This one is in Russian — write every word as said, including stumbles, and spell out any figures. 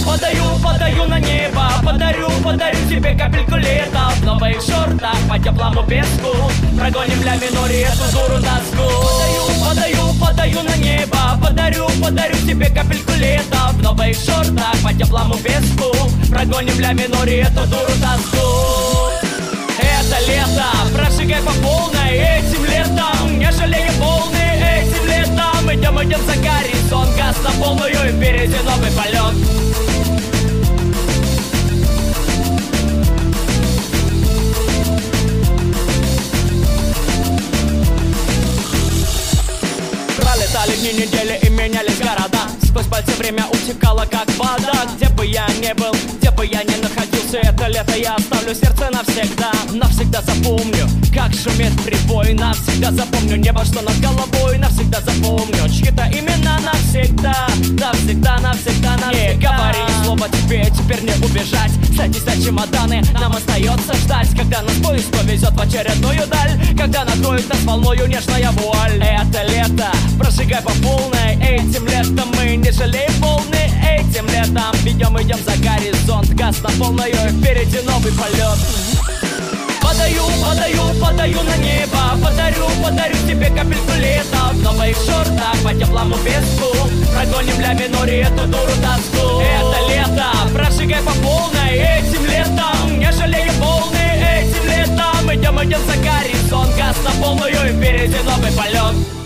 Подаю, подаю на небо, подарю, подарю тебе капельку лета. В новых шортах по теплому песку прогоним ля миноре эту дуру тоску. Подаю, подаю, подаю на небо, подарю, подарю тебе капельку лета. В новых шортах по теплому песку прогоним ля миноре эту дуру тоску. Это лето, прожигай по полной этим летом, не жалея волны этим летом. Идем, идем за горизонт, газ на полную, и впереди новый полет. Пролетали дни, недели и менялись города. Сквозь пальцы время утекало, как вода. Где бы я ни был, где бы я ни находился, это лето я оставлю сердце навсегда. Навсегда запомню, как шумит прибой. Навсегда запомню небо, что над головой. Навсегда запомню чьи-то имена. Навсегда, навсегда, навсегда, навсегда. Не говори ни слова тебе, теперь не убежать. Садись на чемоданы, нам остается ждать, когда нас поезд повезет в очередную даль, когда накроет нас волною нежная вуаль. Это лето, прожигай по полной этим летом, мы не жалеем волны этим летом. Идем, идем за горизонт, газ на полную, и впереди новый полет. Подаю, подаю, подаю на небо, подарю, подарю тебе капельку лета. В новых шортах по теплому песку прогоним ля миноре эту дуру тоску. Это лето, прожигай по полной этим летом, не жалея волны этим летом. Идем, идем за горизонт, газ на полную, и впереди новый полет.